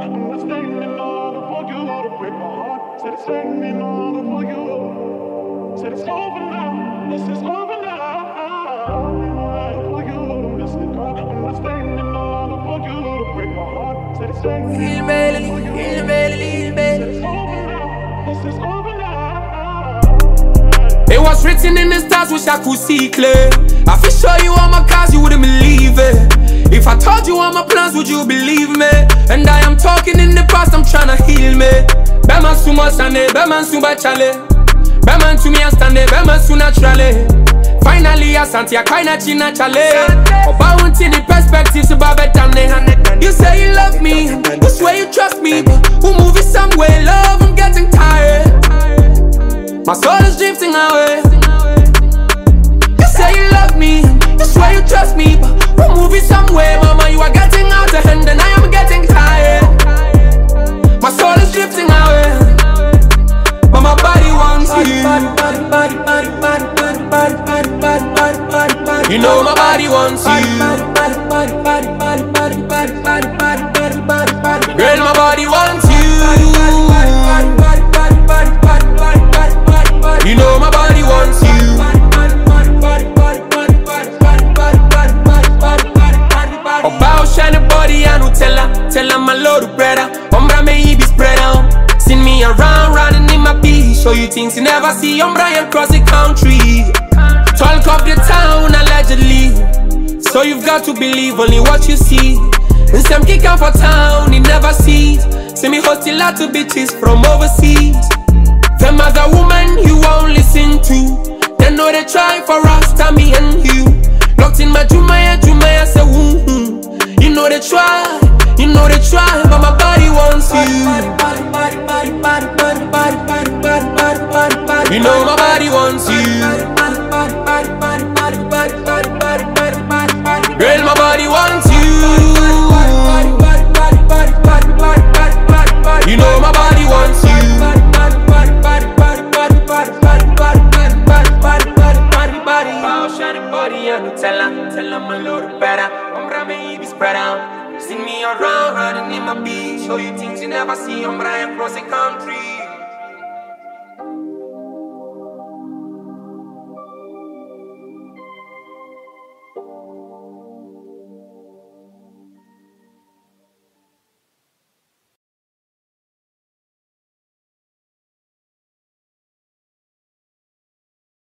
It was written in the stars, wish I could see clear. I feel show you all my cars, you wouldn't believe it. If I told you all my plans, would you believe me? And I am talking in the past, I'm tryna heal me. Beman su mo sane, beman su ba chale. Beman to me a stand, beman su naturally. Finally I santi a kaina china chale. Oba unti ni perspectives about better. You say you love me, you swear you trust me, but who move it somewhere? Love, I'm getting tired. My soul is drifting away. You say you love me, you swear you trust me, but we're moving somewhere. Mama, you are getting out of hand and I am getting tired. My soul is drifting away, but my body wants you. You know my body wants you. Girl, my body wants you. You know my body wants you. About shiny body and Nutella. Tell her my load brother. Umbra may be spread out. Seen me around, running in my beach. Show you things you never see. Umbra across the country. Talk of the town allegedly. So you've got to believe only what you see. And some kick out for town, he never sees. See me hosting lots of bitches from overseas. Them other woman you won't listen to. They know they try for us, me and you. Locked in my Jumaya, say woo-hoo. You know they try, but my body wants you. You know my body wants you. Girl, my body wants you. You know my body wants you. Tell her my load better. Umbra may be spread out. See me around, running in my beach. Show you things you never see. Umbra across the country.